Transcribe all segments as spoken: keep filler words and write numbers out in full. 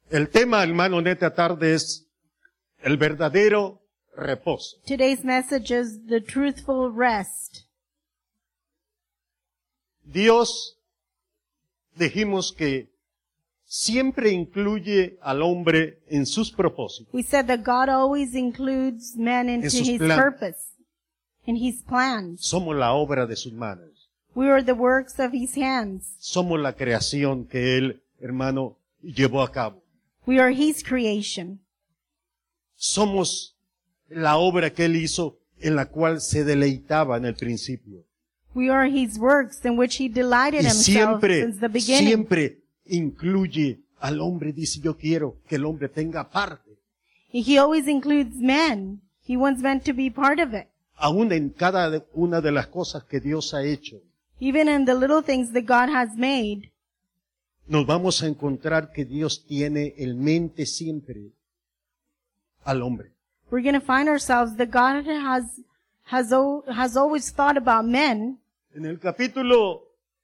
El tema, hermano, en esta tarde es el verdadero reposo. Today's message is the truthful rest. Dios, dijimos que siempre incluye al hombre en sus propósitos. We said that God always includes man into sus His planes. purpose, in His plans. Somos la obra de sus manos. We are the works of His hands. Somos la creación que Él, hermano, llevó a cabo. We are His creation. Somos la obra que Él hizo en la cual se deleitaba en el principio. We are His works in which He delighted Y Himself siempre, since the beginning. siempre incluye al hombre. Dice, yo quiero que el hombre tenga parte. He always includes men. He wants men to be part of it. Aún en cada una de las cosas que Dios ha hecho, Even in the little things that God has made, nos vamos a encontrar que Dios tiene en mente siempre al hombre. we're going to find ourselves that God has, has, al- has always thought about men. En el capítulo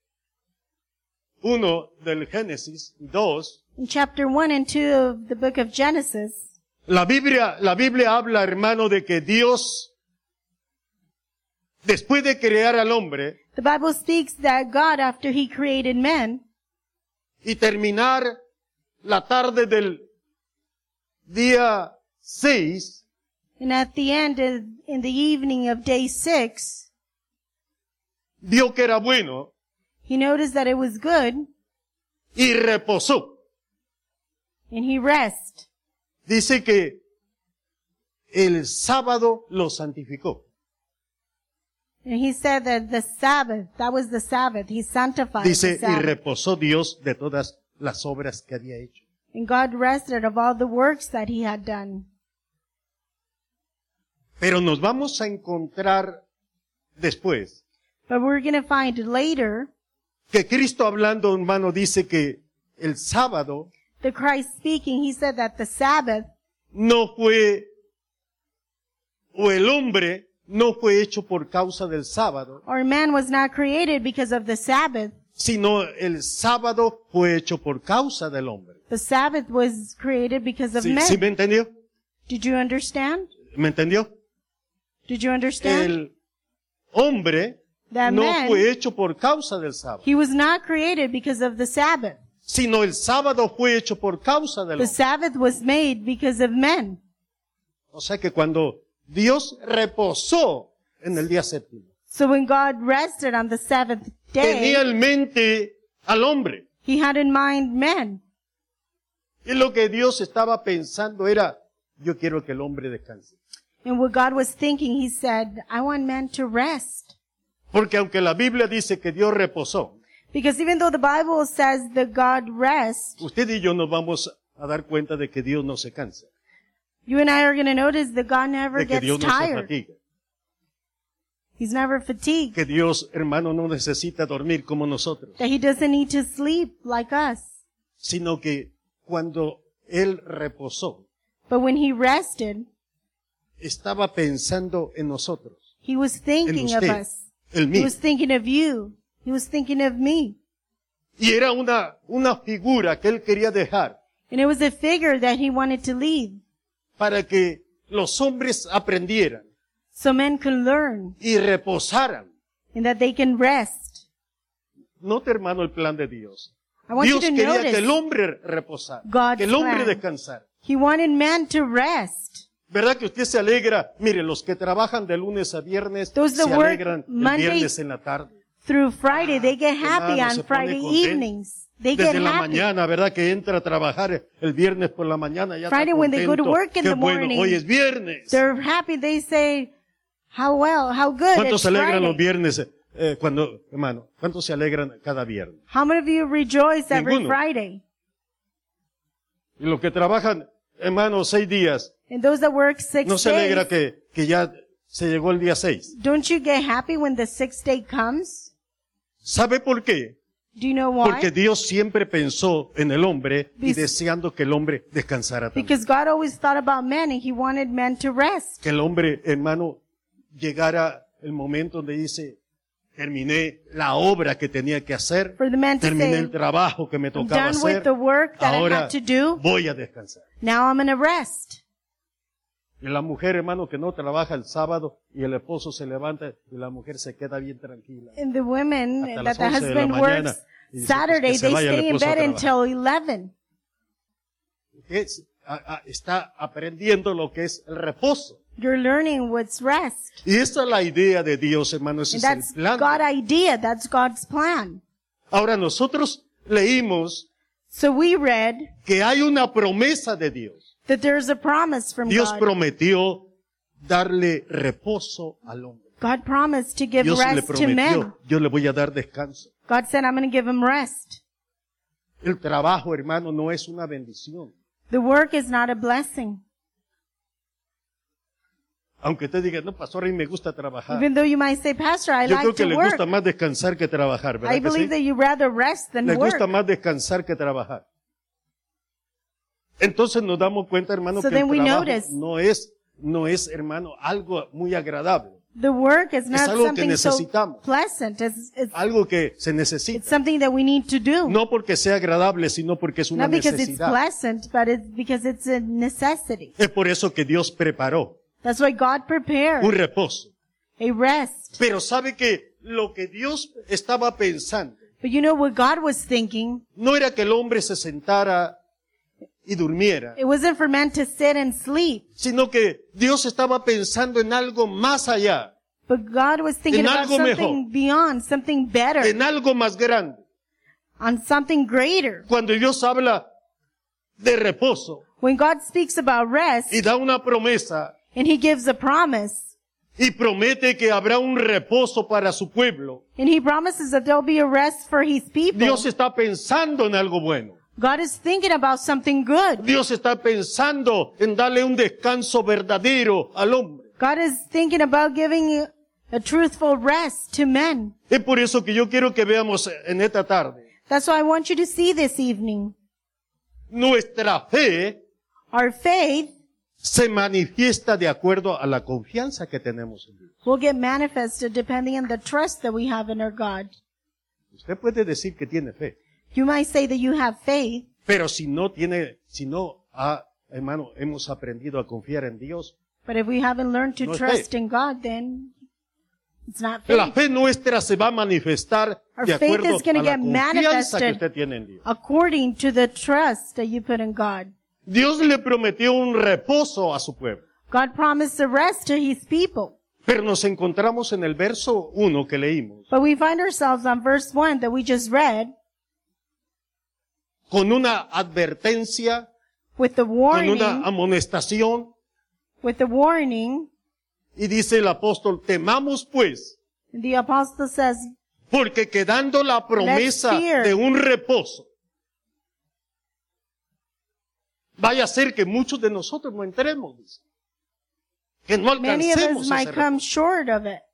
uno del Génesis dos, In chapter one and two of the book of Genesis, la Biblia, la Biblia habla, hermano, de que Dios, después de crear al hombre the Bible speaks that God, after He created men, y terminar la tarde del día seis, and at the end, of, in the evening of day six, vio que era bueno He noticed that it was good, y reposó. and He rested. Dice que el sábado lo santificó. And He said that the Sabbath, that was the Sabbath, He sanctified Dice, the y Sabbath. reposó Dios de todas las obras que había hecho. And God rested of all the works that He had done. Pero nos vamos a encontrar después But we're going to find later que Cristo hablando, hermano, dice que el sábado that Christ speaking, He said that the Sabbath, no fue, o el hombre no fue hecho por causa del sábado, or man was not created because of the Sabbath. sino el sábado fue hecho por causa del hombre. The Sabbath was created because of ¿Sí, men. sí me entendió? Did you understand? ¿Me entendió? Did you understand? El hombre That no man, fue hecho por causa del sábado, he was not created because of the Sabbath. sino el sábado fue hecho por causa del The hombre. Sabbath was made because of men. O sea que cuando Dios reposó en el día séptimo, So when God rested on the seventh tenía day, en mente al hombre. He had in mind men. Y lo que Dios estaba pensando era, yo quiero que el hombre descanse. And what God was thinking, He said, I want men to rest. Porque aunque la Biblia dice que Dios reposó, Because even though the Bible says that God rests, usted y yo nos vamos a dar cuenta de que Dios no se cansa, you and I are going to notice that God never de que gets Dios no se tired. fatiga, He's never fatigued. que Dios, hermano, no necesita dormir como nosotros, That He doesn't need to sleep like us. sino que cuando Él reposó, But when He rested, estaba pensando en nosotros, He was en thinking of usted, us. en He mí. was thinking of you. He was thinking of me. Y era una, una figura que Él quería dejar And it was a figure that He wanted to leave para que los hombres aprendieran so men could learn y reposaran. and that they can rest. Note, hermano, el plan de Dios. I want Dios you to quería notice que el hombre reposara, God's que el hombre plan. descansara. He wanted man to rest. ¿Verdad que usted se alegra? Mire, los que trabajan de lunes a viernes Those se that work alegran el Monday viernes en la tarde. Through Friday, they get happy Hermano, se on pone Friday contento. evenings. They Desde get la happy. mañana, ¿verdad? Que entra a trabajar el viernes por la mañana. Ya Friday está when they go to contento. work in Qué the bueno, morning, hoy es viernes. They're happy. They say, how well, how good, ¿Cuántos it's se alegran los Friday. viernes? Eh, cuando, hermano, ¿cuántos se alegran cada viernes? How many of you rejoice every Ninguno. Friday? Y los que trabajan, hermano, seis días, And those that work six ¿no se alegra days, que, que ya se llegó el día seis? don't you get happy when the sixth day comes? ¿Sabe por qué? Do you know why? Porque Dios siempre pensó en el hombre y Bis- deseando que el hombre descansara también. Because God always thought about men and He wanted men to rest. Que el hombre, hermano, llegara el momento donde dice, terminé la obra que tenía que hacer, For the man to terminé say, el trabajo que me I'm tocaba done with hacer, the work that I ahora had to do. voy a descansar. Now I'm going to rest. Y la mujer, hermano, que no trabaja el sábado y el esposo se levanta y la mujer se queda bien tranquila. And the women Hasta that las the once de la husband mañana, works y dice, Saturday, pues, que se they vaya el stay in esposo a bed trabajar. until eleven. Es- a- a- está aprendiendo lo que es el reposo. You're learning what's rest. Y esa es la idea de Dios, hermano, ese And es el that's plan. God's idea. That's God's plan. Ahora nosotros leímos So we read que hay una promesa de Dios. that there's a promise from Dios God. prometió darle reposo al hombre. God promised to give Dios le rest to men. prometió, yo le voy a dar descanso. God said, I'm going to give him rest. El trabajo, hermano, no es una bendición. The work is not a blessing. Aunque usted diga, no, pastor, a mí me gusta trabajar. Even though you might say, Pastor, I Yo creo like que to le work. gusta más descansar que trabajar, I ¿verdad que believe that sí? you rather rest than Le work. gusta más descansar que trabajar. Entonces nos damos cuenta, hermano, So que el then we trabajo notice- no es, no es, hermano, algo muy agradable. The work is not algo que something so necesitamos. pleasant. It's, it's, Algo que se it's necesita. something that we need to do. No porque sea agradable, sino porque es una Not because it's necesidad. pleasant, but it's because it's a necessity. Es por eso que Dios preparó That's why God prepared un reposo. a rest. Pero sabe que lo que Dios estaba pensando But you know what God was thinking? no era que el hombre se sentara y durmiera, It wasn't for men to sit and sleep, sino que Dios estaba pensando en algo más allá, but God was thinking En about algo something mejor. beyond, something better, en algo más grande. on something greater. Cuando Dios habla de reposo When God speaks about rest, y da una promesa and He gives a promise, y promete que habrá un reposo para su pueblo, and He promises that there'll be a rest for His people, Dios está pensando en algo bueno. God is thinking about something good. Dios está pensando en darle un descanso verdadero al hombre. God is thinking about giving a truthful rest to men. Es por eso que yo quiero que veamos en esta tarde. That's why I want you to see this evening. Nuestra fe Our faith se manifiesta de acuerdo a la confianza que tenemos en Dios. will get manifested depending on the trust that we have in our God. Usted puede decir que tiene fe, You might say that you have faith, pero si no tiene, si no ha, hermano, hemos aprendido a confiar en Dios, but if we haven't learned to No es trust fe. in God, then it's not la faith. fe nuestra se va a manifestar Our de faith acuerdo is gonna a la get confianza que manifested. usted tiene en Dios. According to the trust that you put in God. Dios le prometió un reposo a su pueblo. God promised a rest to His people. Pero nos encontramos en el verso uno que leímos, But we find ourselves on verse one that we just read con una advertencia, with the con warning, una amonestación, with the warning, y dice el apóstol, temamos pues, and the apostle says, porque quedando la promesa fear. de un reposo, vaya a ser que muchos de nosotros no entremos, dice. Que no many of us alcancemos might ese come reposo. short of it.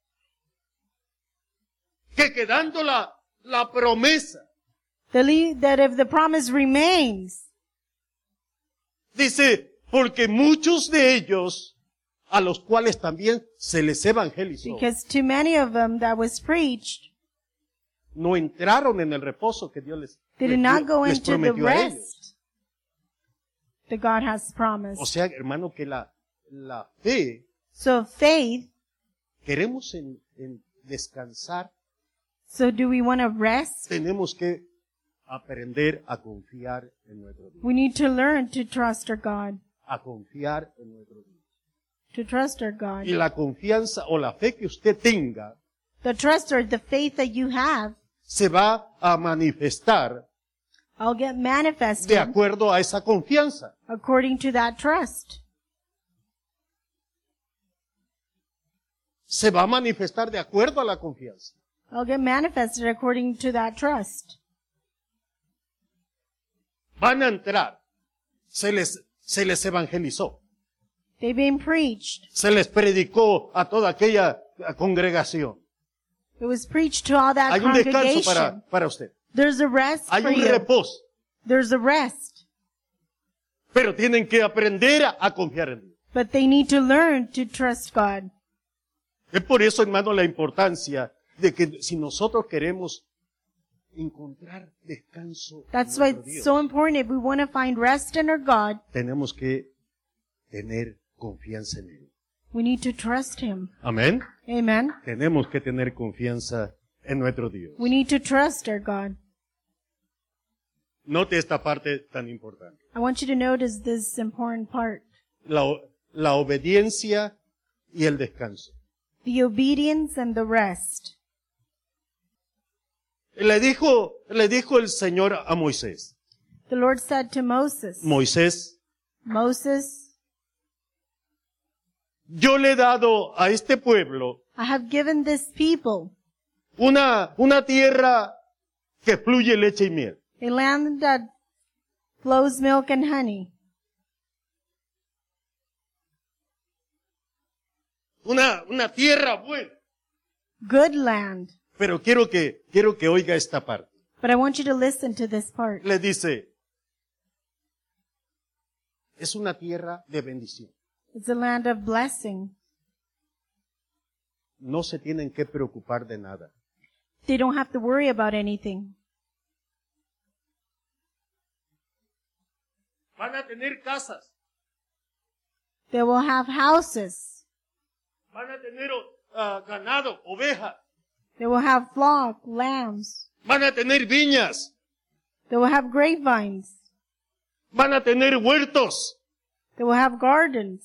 Que quedando la, la promesa, The le- that if the promise remains, dice, porque muchos de ellos, a los cuales también se les evangelizó, because to many of them that was preached, no entraron en el reposo que Dios les, they les did not dio- go les into the prometió a ellos. rest that God has O promised. sea, hermano, que la, la fe, So faith, queremos en, en descansar, so do we want to rest? tenemos que aprender a confiar en nuestro Dios. We need to learn to trust our God, A confiar en nuestro Dios. to trust our God. Y la confianza o la fe que usted tenga The trust or the faith that you have, se va a manifestar I'll get de manifested acuerdo a esa confianza. according to that trust. Se va a manifestar de acuerdo a la confianza. I'll get manifested according to that trust. Van a entrar. Se les, se les evangelizó. They've been preached. Se les predicó a toda aquella congregación. It was preached to all that Hay un descanso para, congregation. para usted. There's a rest Hay for un you. reposo. There's a rest. Pero tienen que aprender a, a confiar en Dios. But they need to learn to trust God. Es por eso, hermano, la importancia de que si nosotros queremos encontrar descanso en That's why nuestro it's Dios, so important. If we want to find rest in our God, tenemos que tener confianza en Él. we need to trust Him. Amén. Amen. Tenemos que tener confianza en nuestro Dios. We need to trust our God. Note esta parte tan importante. I want you to notice this important part. La, o- la obediencia y el descanso. The obedience and the rest. Le dijo, le dijo el Señor a Moisés. The Lord said to Moses, Moisés, Moses, yo le he dado a este pueblo I have given this people una, una tierra que fluye leche y miel. a land that flows milk and honey. Una, una tierra buena. Good land. Pero quiero que, quiero que oiga esta parte. But I want you to listen to this part. Le dice, es una tierra de bendición. It's a land of blessing. No se tienen que preocupar de nada. They don't have to worry about anything. Van a tener casas. They will have houses. Van a tener uh, ganado, ovejas. They will have flock, lambs. Van a tener viñas. They will have grapevines. Van a tener huertos. They will have gardens.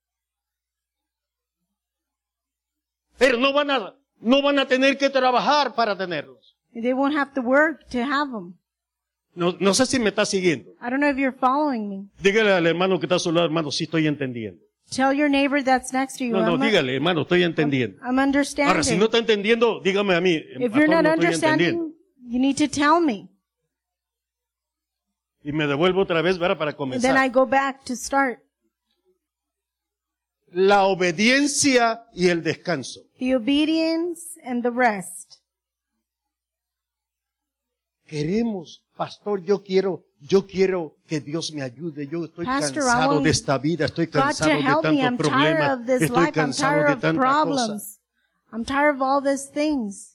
Pero no van a, no van a tener que trabajar para tenerlos. They won't have to work to have them. No, no sé si me está siguiendo. I don't know if you're following me. Dígale al hermano que está a su lado, hermano, sí estoy entendiendo. Tell your neighbor that's next to you. No, no, I'm, dígale, hermano, estoy entendiendo. I'm Ahora, si understanding. no está entendiendo, dígame a mí. If pastor, you're not no estoy entendiendo. understanding, you need to tell me. Y me devuelvo otra vez, ¿verdad? Para And then I comenzar. go back to start. La obediencia y el descanso. The obedience and the rest. Queremos, pastor, yo quiero, yo quiero que Dios me ayude. Yo estoy Pastor, I cansado want de esta vida, estoy God to cansado de help me. I'm tantos tired problemas, of this estoy life. I'm cansado tired de of tanta cosa. problems. I'm tired of all these things.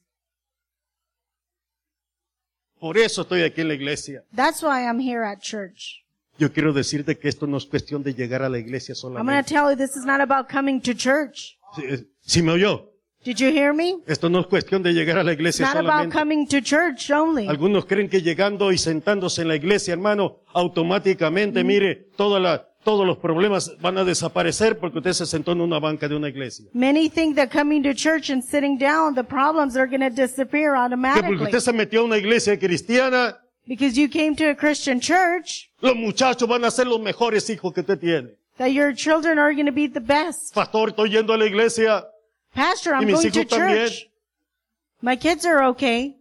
Por eso estoy aquí en la iglesia. That's why I'm here at church. Yo quiero decirte que esto no es cuestión de llegar a la iglesia I'm going to solamente. tell you this is not about coming to church. ¿Sí, sí me oyó? Did you hear me? Esto no es cuestión de llegar a la It's iglesia not about solamente. coming to church only. Algunos creen que llegando y sentándose en la iglesia, hermano, automáticamente, mire, toda la, todos los problemas van a desaparecer porque usted se sentó en una banca de una iglesia. Many think that coming to church and sitting down, the problems are going to disappear Que porque automatically. usted se metió a una iglesia cristiana, Because you came to a Christian church, los muchachos van a ser los mejores hijos que usted tiene. that your children are going to be the best. Pastor, estoy yendo a la iglesia. Pastor, Y I'm mis going to hijos también. church. My kids are okay.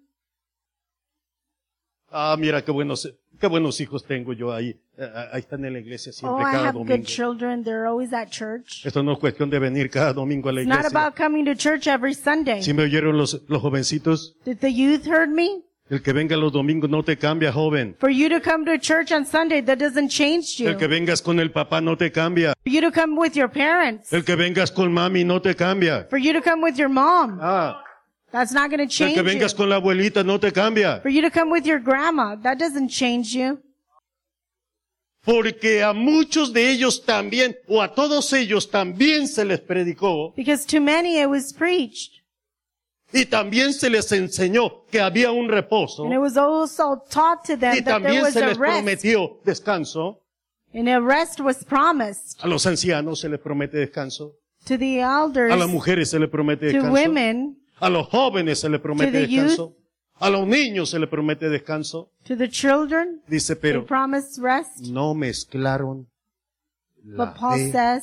Ah, mira qué buenos, qué buenos hijos tengo yo ahí. Eh, Ahí están en la iglesia Oh, siempre I cada have good domingo. children. They're always at church. Esto no es cuestión de venir cada domingo a la It's not iglesia. about coming to church every Sunday. ¿Sí me oyeron los, los jovencitos? Did the youth heard me? El que venga los domingos no te cambia, joven. For you to come to church on Sunday, that doesn't change you. El que vengas con el papá no te cambia. For you to come with your parents. El que vengas con mami no te cambia. For you to come with your mom. Ah, That's not going to el change que you. vengas con la abuelita no te cambia. For you to come with your grandma. That doesn't change you. Porque a muchos de ellos también, o a todos ellos también se les predicó Because to many it was preached. y también se les enseñó que había un reposo And it was also taught to them y that there también was se a les rest. prometió descanso. And a rest was promised A los ancianos se les promete descanso. to the elders, A las mujeres se les promete to descanso. women, A los jóvenes se les promete To the descanso. A los niños se les promete descanso. to the children. Dice, They pero promised rest. no mezclaron la But Paul fe says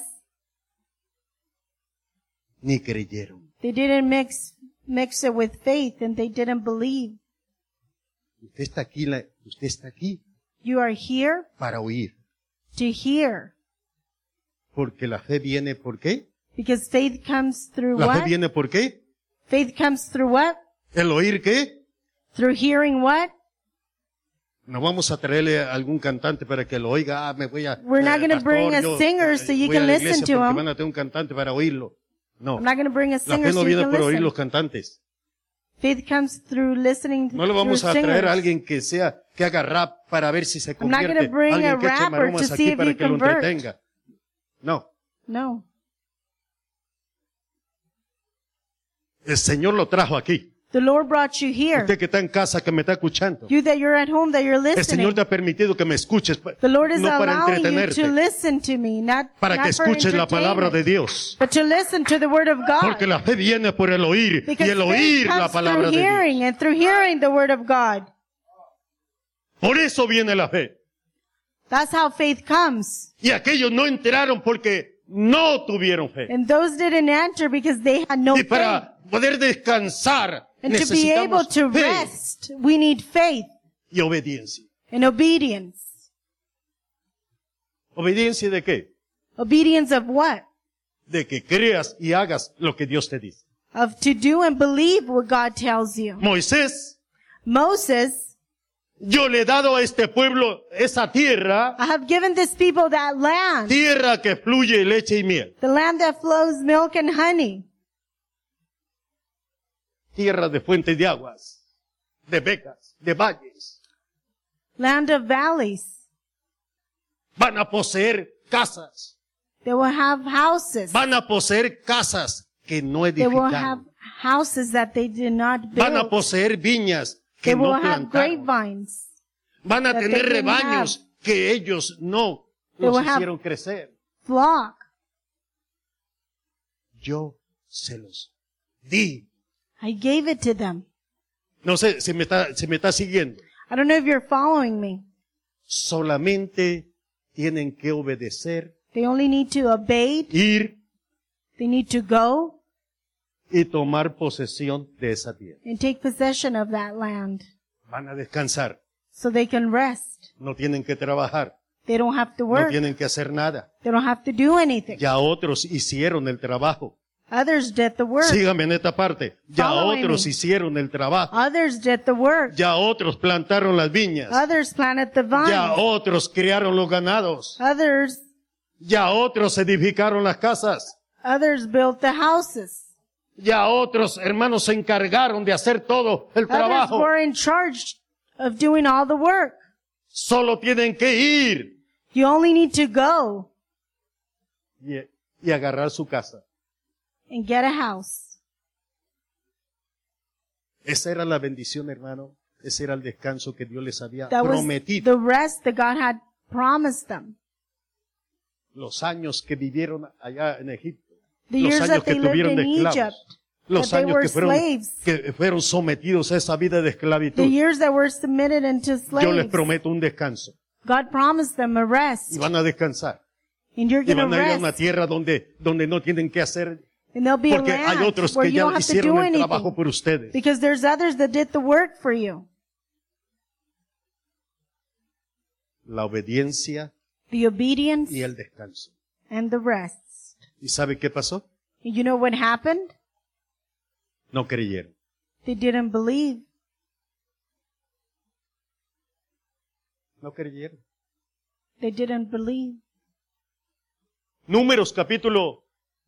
ni creyeron. they didn't mix mix it with faith and they didn't believe. Usted está aquí, la- usted está aquí You are here para oír. to hear. Porque la fe viene, ¿por qué? Because faith comes through La fe what? viene, ¿por qué? Faith comes through what? ¿El oír qué? Through hearing what? No vamos a traerle a algún cantante para que lo oiga. Ah, me voy a... We're not eh, gonna pastor, bring a yo, singer eh, so you voy a can la listen iglesia to porque him. van a tener un cantante para oírlo. No. I'm not going to bring a La singer fe no so you viene can por oír listen. los cantantes. Faith comes through listening No le through vamos a traer singers. a alguien que sea, que haga rap para ver si se I'm not convierte. gonna bring Alguien a que eche rapper maromas to see aquí if para you que lo convert. entretenga. No. No. El Señor lo trajo aquí. The Lord brought you here. Usted que está en casa, que me está escuchando. You that you're at home, that you're El Señor listening. te ha permitido que me escuches, pa- The Lord is no para allowing you to entretenerte, listen to me, not, para not que for escuches la palabra de entertainment, Dios. but to listen to the Word of God. Porque la fe viene por el oír, Because y el faith oír la comes palabra through de Dios. hearing, and through hearing the Word of God. Por eso viene la fe. That's how faith comes. Y aquellos no entraron porque no tuvieron fe. And those didn't enter because they had no Y faith. para poder descansar, And to be able necesitamos to fe rest, we need faith y obediencia. and obedience. ¿Obediencia de qué? Obedience of what? De que creas y hagas lo que Dios te dice. Of to do and believe what God tells you. Moisés, Moses, yo le he dado a este pueblo esa tierra, I have given this people that land, tierra que fluye leche y miel. the land that flows milk and honey, Tierra de fuentes de aguas, de becas, de valles. land of valleys. Van a poseer casas. They will have houses. Van a poseer casas que no They will have edificaron. houses that they did not Van a build. poseer viñas They que will no have plantaron. grapevines. Van a that tener they didn't rebaños que ellos no They los will have- hicieron crecer. Flock. Yo se los di. I gave it to them. No sé si me está, si me está siguiendo. I don't know if you're following me. Solamente tienen que obedecer, They only need to obey. ir They need to go y tomar posesión de esa tierra. and take possession of that land Van a descansar. so they can rest. No tienen que trabajar. They don't have to No work. tienen que hacer nada. They don't have to do anything. Ya otros hicieron el trabajo. Others did the work. Síganme en esta parte. Ya Following otros me. hicieron el trabajo. Others did the work. Ya otros plantaron las viñas. Others planted the Ya vine. otros criaron los ganados. Others, Ya otros edificaron las casas. others built the houses. Ya otros hermanos se encargaron de hacer todo el Others trabajo. were in charge of doing all the work. Solo tienen que ir You only need to go y, y agarrar su casa. and get a house. Esa era la bendición, hermano. Ese era el descanso que Dios les había That was prometido. the rest that God had promised them. Los años que vivieron allá en Egipto. The Los years años that que they lived tuvieron de in esclavos. Egypt. Los that they años were que fueron, slaves. que fueron sometidos a esa vida de The esclavitud. years that were submitted into Yo les slaves. prometo un descanso. God promised them a rest. Y van a descansar. And you're Y going to van a ir a una rest. tierra donde, donde no tienen que hacer, And there'll be a porque hay land otros where que you ya don't have to hicieron do el trabajo anything. por ustedes. Because there's others that did the work for you. La obediencia The obedience y el descanso. and the rest. ¿Y sabe qué pasó? And you know what happened? No creyeron. They didn't believe. No creyeron. They didn't believe. Números capítulo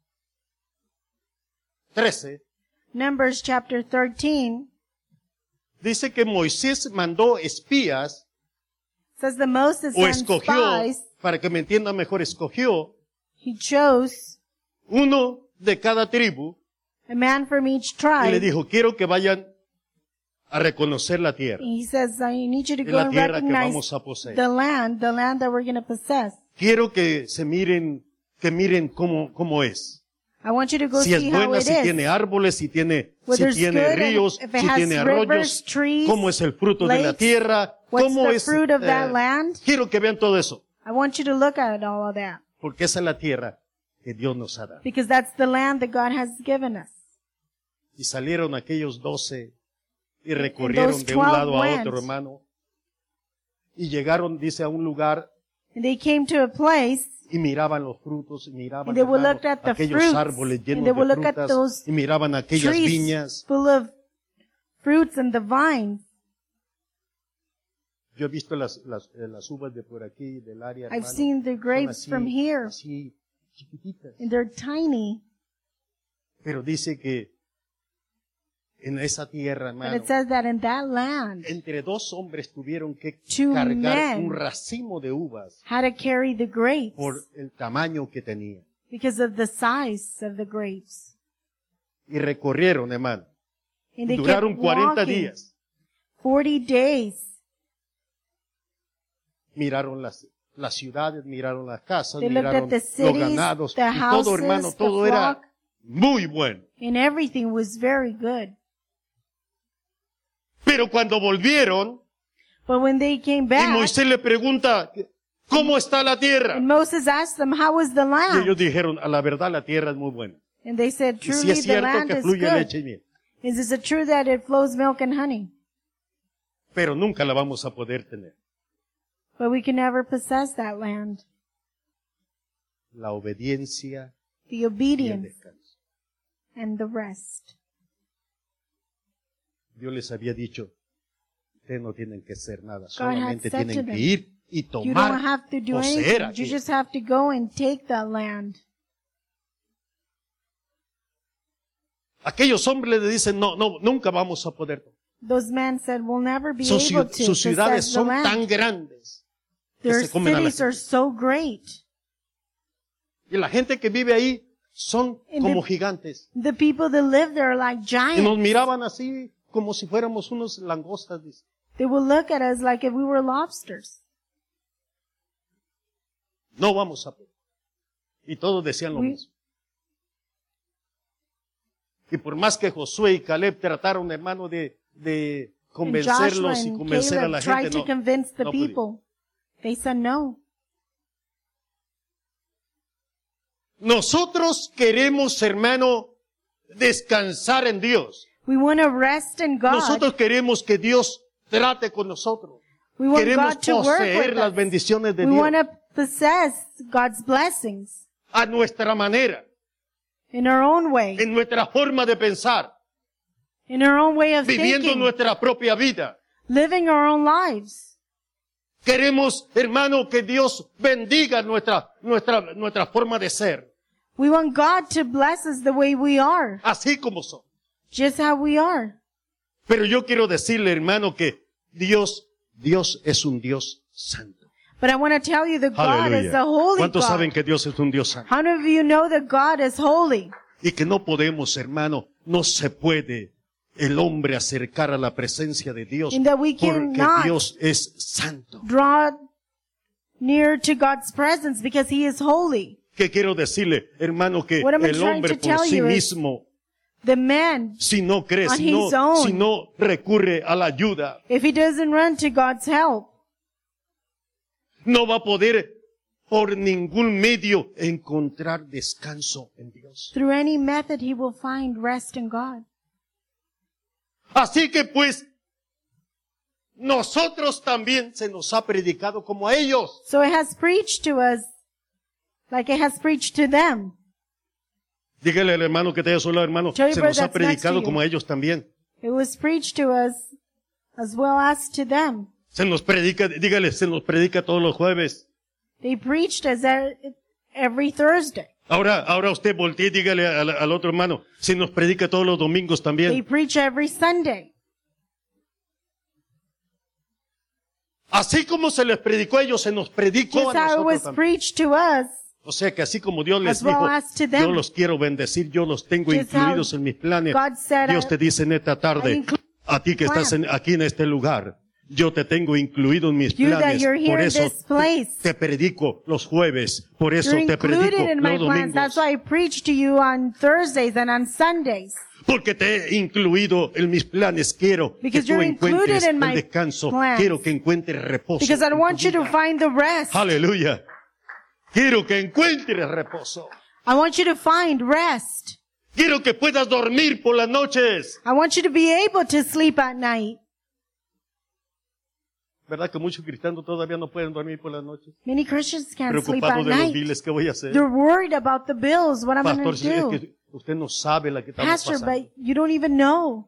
trece. Numbers chapter thirteen Dice que Moisés mandó espías says that Moses o sent escogió, spies. para que me entienda mejor, escogió He chose uno de cada tribu a man from each y le tribe. dijo, quiero que vayan a reconocer la tierra. And he says, I need you to Es go la and tierra que recognize vamos a poseer. the land, the land that we're going to possess. Quiero que se miren, que miren cómo, cómo es. I want you to go Si es see how buena, it si is. tiene árboles, si tiene, Whether si it's tiene good and ríos, if it si has tiene rivers, arroyos, trees, cómo es el fruto de la lakes, tierra, what's cómo the es, fruit of eh, that land. quiero que vean todo eso, I want you to look at all of that. porque esa es la tierra que Dios nos ha dado. Because that's the land that God has given us. Y salieron aquellos doce y recorrieron those de un twelve lado a went. otro, hermano. Y llegaron, dice, a un lugar And they came to a place, y miraban los frutos, y miraban, And they would hermano, look at the aquellos fruits, árboles and llenos they would de look at frutas, those y miraban aquellas trees viñas. full of fruits and the vines. Yo he visto las, las, eh, las uvas de por aquí, del área, I've hermano. seen the Son grapes así, from here, así, chiquititas. and they're tiny. Pero dice que en esa tierra, But hermano, it says that in that land, entre dos hombres tuvieron que Two cargar men un racimo de uvas had to carry the grapes por el tamaño que tenía. because of the size of the grapes. Y recorrieron, hermano. And they Duraron kept cuarenta walking días. forty days. Miraron las, las ciudades, miraron las casas, They looked miraron at the los cities, ganados. the Y todo, hermano, houses, the todo era flock. muy bueno. And everything was very good. Pero cuando volvieron, But when they came y back, Moisés le pregunta, ¿cómo está la tierra? and Moses asked them, how was the Y ellos land? dijeron, a la verdad la tierra es muy buena. And they said, Y si truly es the cierto land que is fluye good. leche y miel. Is it true that it flows milk and honey? Pero nunca la vamos a poder tener. But we can never possess that land. La obediencia The y el obedience descanso. and the rest. Dios les había dicho, ustedes no tienen que hacer nada, had solamente said to tienen them, que ir y You don't tomar, have to do poseer anything. You aquello. just have to go and take that land. Aquellos hombres le dicen, no, no, nunca vamos a poder. Those men said, we'll never be Sus, able ciu- to sus ciudades possess the son land. tan grandes que Their se comen a la cities are gente. so great. Y la gente que vive ahí son And como the- gigantes. The people that live there are like Y nos giants. miraban así como si fuéramos unos langostas. dice. They will look at us like if we were lobsters. No vamos a poder. Y todos decían lo We- mismo. Y por más que Josué y Caleb trataron, hermano, de, de And Joshua convencerlos y and convencer a la Caleb tried gente, to no. convince the no podían. people. They said no. Nosotros queremos, hermano, descansar en Dios. We want to rest in God. Nosotros queremos que Dios trate con nosotros. We want Queremos God to work poseer with las us. bendiciones de We Dios want to possess God's blessings a nuestra manera, in our own way, en nuestra forma de pensar, in our own way of viviendo thinking, nuestra propia vida. living our own lives. Queremos, hermano, que Dios bendiga nuestra, nuestra, nuestra forma de ser, We want God to bless us the way we are, así como son. just how we are. Pero yo quiero decirle, hermano, que Dios, Dios es un Dios santo. But I want to tell you that God is Aleluya. a holy ¿Cuántos saben God. que Dios es un Dios santo? How many of you know that God is holy? Y que no podemos, hermano, no se puede el hombre acercar a la presencia de Dios And that we porque cannot Dios es santo. Draw near to God's presence because He is holy. ¿Qué quiero decirle, hermano? Que What am I el trying hombre to por tell sí you is- mismo, The man, si no cree, on si no, his own. si no recurre a la ayuda, if he doesn't run to God's help, no va a poder por ningún medio encontrar descanso en Dios. through any method he will find rest in God. Así que pues, nosotros también se nos ha predicado como a ellos. So it has preached to us like it has preached to them. Dígale al hermano que te haya solo, hermano, Tell your se brother nos ha that's next to predicado you. como a ellos también. It was preached to us as well as to them. Se nos predica, dígale, se nos predica todos los jueves. They preached us e- every Thursday. Ahora, ahora usted voltee y dígale al, al otro hermano, se nos predica todos los domingos They también. preach every Sunday. Así como se les predicó a ellos, se nos predicó Just a how it nosotros was también. preached to us, O sea que así como Dios les as well dijo, as to them. yo los quiero bendecir, yo los tengo Just how incluidos en mis planes. God said, Dios I- te dice en esta I tarde, include a ti que estás en- aquí en este lugar, yo te tengo incluido en mis You that planes. you're here Por in eso this place. te, te predico los jueves, por eso You're te predico included in my los plans. That's domingos. why I preach to you on Thursdays and on Sundays. Porque te he incluido en mis planes. Quiero que Because tú you're encuentres included in el my descanso. plans. Quiero que encuentres reposo. Because I en tu want you to vida. find the rest. Aleluya. Quiero que encuentres reposo. I want you to find rest. Quiero que puedas dormir por las noches. I want you to be able to sleep at night. ¿Verdad que muchos cristianos todavía no pueden dormir por las noches? Many Christians can't sleep at Preocupados de los night. biles, ¿qué voy a hacer? They're worried about the bills, what I'm Pastor, going si to es do. que usted no sabe la que estamos Pastor, pasando. but you don't even know.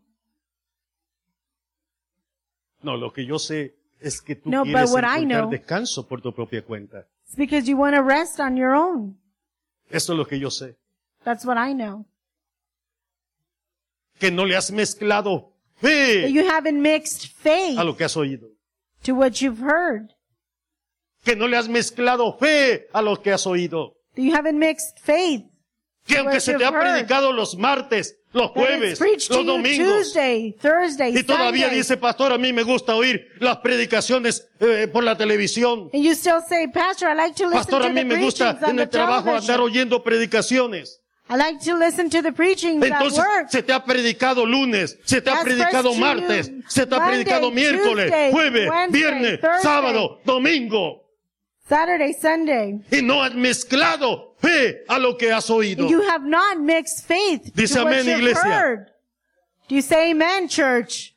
No, lo que yo sé es que tú No, but quieres what I encontrar know- descanso por tu propia cuenta. It's because you want to rest on your own. Eso es lo que yo sé. That's what I know. que no le has mezclado That fe you haven't mixed faith a lo que has oído. to what you've heard. Que no le has mezclado fe a lo que has oído. That you haven't mixed faith. Que aunque what se te you've ha heard. predicado los martes, los That it's jueves, preached to los you domingos, Tuesday, Thursday, y todavía Sunday. dice, pastor, a mí me gusta oír las predicaciones eh, por la televisión. And you still say, Pastor, I like to listen Pastor, to a mí the me gusta preachings on en the el trabajo andar television. oyendo predicaciones. I like to listen to the preachings at Entonces, work. se te ha predicado lunes, se te ha That's predicado first to martes, you se te ha Monday, predicado miércoles, Tuesday, jueves, Wednesday, viernes, Thursday. sábado, domingo. Saturday, Sunday. Y no has mezclado fe a lo que has oído. And you have not mixed faith Dice to what amén, you've iglesia. heard. Do you say amen, church?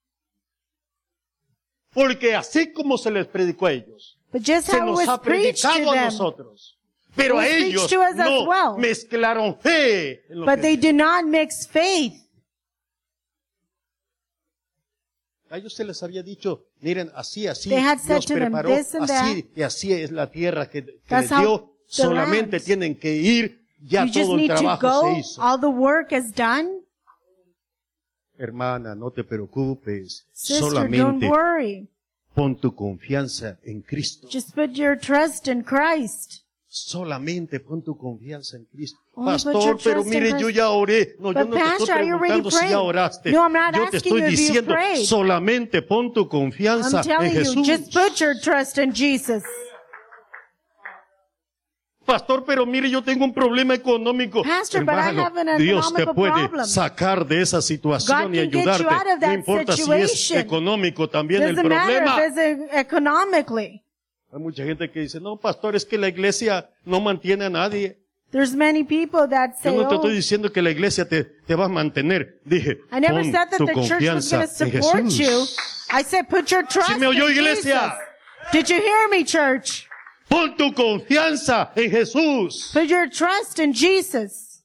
Porque así como se les predicó a ellos, But just se how it nos was ha preached to predicado a them. nosotros. Pero It was a preached ellos to us as no well. mezclaron fe. En lo But que they did not mix faith. a ellos se les había dicho, miren, así, así, They had said Dios to them preparó, this and así, y así es la tierra que, que That's les how dio. the Solamente land. tienen que ir, ya You just todo el need to trabajo se go. hizo. All the work is done. Hermana, no te preocupes, Sister, don't solamente worry. pon tu confianza en Cristo. Just put your trust in Christ. Solamente pon tu confianza en Cristo. Only put Pastor, your pero trust in mire, Christ. yo ya oré. No, yo But no te Pastor, estoy are you already preguntando si ya praying? oraste. No, I'm not Yo te asking estoy you if you diciendo, prayed. solamente pon tu confianza I'm en telling you, Jesús. just put your trust in Jesus. Pastor, pero mire, yo tengo un problema económico. Pastor, but I Hermano, have an Dios te economical puede problem. sacar de esa situación God y can get you ayudarte. out of that No importa si es situation. económico también el Doesn't matter problema. if it's e- economically. Hay mucha gente que dice, no, pastor, es que la iglesia no mantiene a nadie. There's many people that Yo say, no te oh, estoy diciendo que la iglesia te, te va a mantener. Dije, I never pon said that tu the church was confianza going to en support Jesús. you. I said, put your trust ¿Sí me oyó, in iglesia? Jesus. Did you hear me, church? Pon tu confianza en Jesús. Put your trust in Jesus.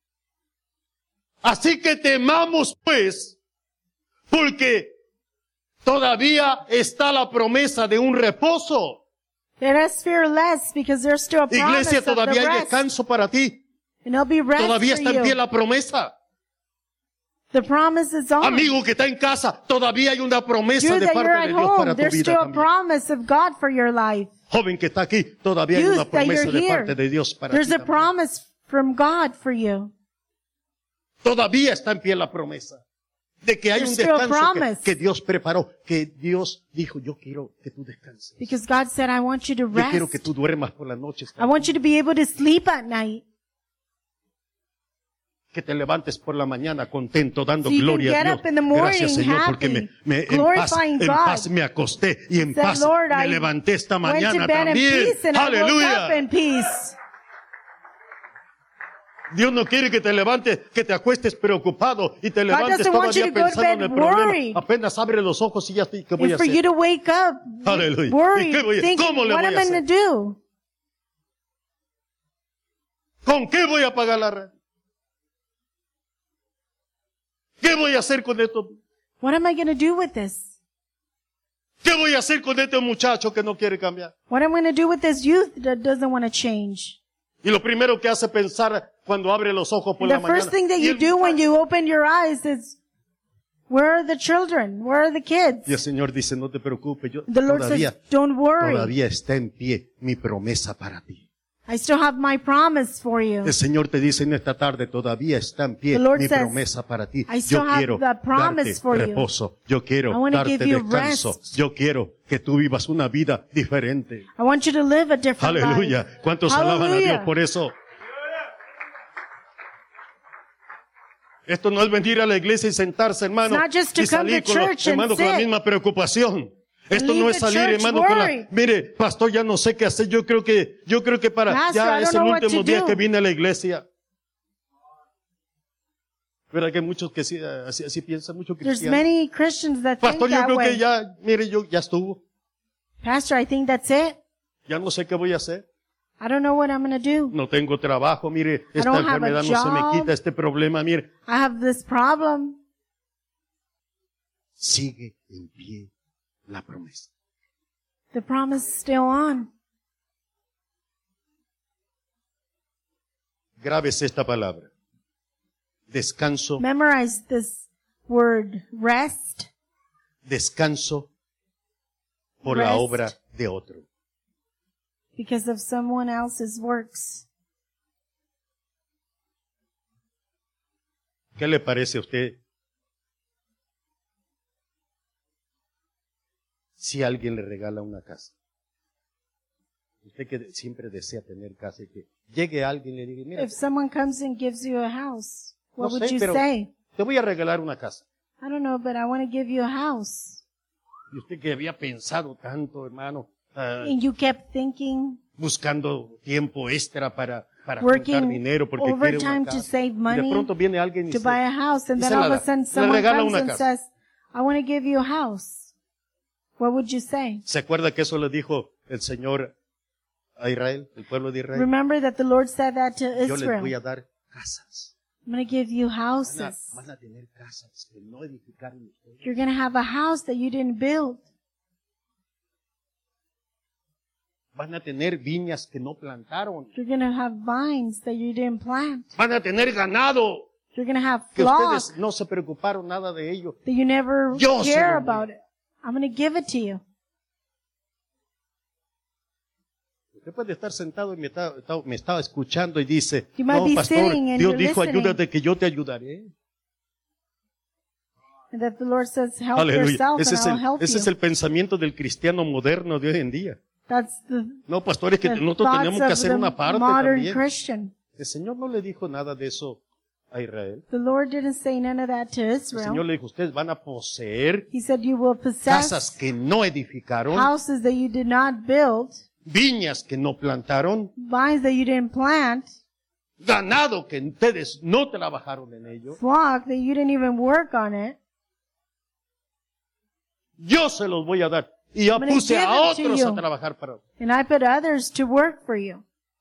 Así que temamos pues, porque todavía está la promesa de un reposo. Let us fear less because there's still a promise Iglesia, of the todavía hay rest. descanso para ti. And there'll be rest Todavía for está en pie you. la promesa. The promise is on. Amigo que está en casa, todavía hay una promesa You de that you're parte at de Dios para home, tu there's vida still a también. promise of God for your life. Joven que está aquí, todavía hay Youth una that promesa you're de here, parte de Dios para there's ti a también. promise from God for you. Todavía está en pie la promesa de que hay There's un still a descanso que, promise. que Dios preparó, que Dios dijo, yo quiero que tú descanses. Because God said, I want you to Yo quiero rest. que tú duermas por las noches. I want you to be able to sleep at night. Que te levantes por la mañana contento, dando So you can gloria get a Dios. up in the morning Gracias, Señor, happy, porque me, me- en, paz, glorifying en God. paz me acosté y en Said, paz Lord, me I levanté esta went to mañana bed in también. peace and I woke up Aleluya. in peace. Dios no quiere que te levantes, que te acuestes preocupado y te levantes doesn't want you todavía to go to pensando en bed el problema. worried. Apenas abre los ojos y ya estoy, ¿qué voy a And for you hacer? to wake up Aleluya. ¿Y worried, qué voy a- thinking, cómo le what voy am a I going to hacer? do? ¿Con qué voy a pagar la renta? ¿Qué voy a hacer con esto? What am I going to do with this? ¿Qué voy a hacer con este muchacho que no quiere cambiar? What am I going to do with this youth that doesn't want to change? Y lo primero que hace pensar cuando abre los ojos por The la mañana. first thing that y you el do when muchacho- you open your eyes is, where are the children? Where are the kids? Y el Señor dice, no te preocupes, yo The Lord todavía, says, don't worry. todavía está en pie mi promesa para ti. I still have my promise for you. El Señor te dice en esta tarde, todavía está en pie The Lord mi says, promesa para ti. I still Yo have quiero the promise darte for you. reposo. Yo I quiero wanna darte give you descanso. rest. Yo quiero que tú vivas una vida diferente. I want you to live a different Aleluya. life. ¿Cuántos alaban a Dios Hallelujah. por eso? Esto no es venir a la iglesia y sentarse, hermano, It's not just to y come salir to con, los- church and hermano, con la sit. misma preocupación. Esto leave no es the salir, church hermano, con la, worried. mire, pastor, ya no sé qué hacer. Yo creo que, yo creo que para, Pastor, ya I es don't el know what último to día do. que vine a la iglesia. ¿Verdad que hay muchos que sí, así, así piensan, muchos There's cristianos? many Christians that think Pastor, yo that creo way. que ya, mire, yo ya estuvo. Pastor, I think that's it. Ya no sé qué voy a hacer. I don't know what I'm going to do. No tengo trabajo, mire, esta don't have a enfermedad no se me job. quita, este problema, mire. I have this problem. Sigue en pie la promesa. The promise is still on. Grábese esta palabra. descanso, Memorize this word, rest, descanso por la Rest. obra de otro. because of someone else's works. ¿Qué le parece a usted si alguien le regala una casa? Usted que siempre desea tener casa y que llegue alguien y le diga, mira, If someone comes and gives you a house, what no would sé, you pero say? te voy a regalar una casa. I don't know, but I want to give you a house. Y usted que había pensado tanto, hermano, ah, And you kept thinking, buscando tiempo extra para, para juntar working dinero porque quiere overtime una to casa. save Y de money pronto viene alguien y to se, buy a house, and y then se all la of a da. sudden Le someone regala comes una and casa. says, I want to give you a house. What would you say? ¿Se acuerda que eso le dijo el Señor a Israel, el pueblo de Israel? Remember that the Lord said that to Yo les voy Israel. a dar casas. I'm going to give you Van a, houses. van a tener casas que no edificaron ustedes. You're going to have a house that you didn't build. Van a tener viñas que no plantaron. You're going to have vines that you didn't plant. Van a tener ganado You're going to have que flock ustedes no se preocuparon nada de ello. that you never Yo se care lo doy. about it. I'm going to give it to you. Usted puede estar sentado y me, está- está- me estaba escuchando y dice, You might no, be pastor, sitting and Dios you're dijo, listening. ayúdate que yo te ayudaré. And that the Lord says, help Aleluya. yourself Ese and es, I'll el, help ese you. es el pensamiento del cristiano moderno de hoy en día. That's the, No, pastor, es que the nosotros thoughts tenemos que of hacer the una parte modern también. Christian. El Señor no le dijo nada de eso a Israel. The Lord didn't say none of that to El Israel. Señor le dijo, ustedes van a poseer He said, you will casas possess que no edificaron, houses that you did not build, viñas que no plantaron, vines that you didn't plant, ganado que ustedes no trabajaron en ello. flock that you didn't even work on it. Yo se los voy a dar. Y ya I'm gonna puse give a it to otros you. a trabajar para And I put others to work for you.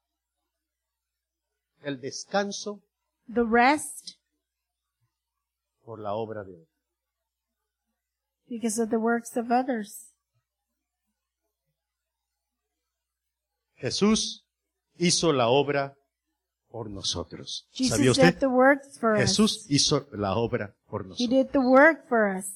el descanso The rest, por la obra de Dios. because of the works of others. Jesús hizo la obra por nosotros. ¿Sabía Jesus did usted? the works for us. Jesús hizo la obra por He nosotros. did the work for us.